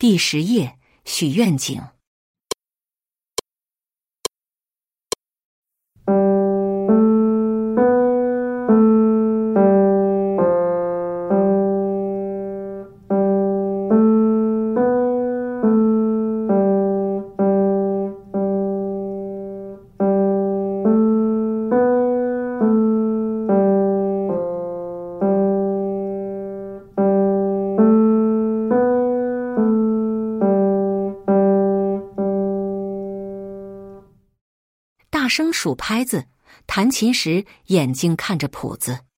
第10页许愿井。大声数拍子，弹琴时眼睛看着谱子。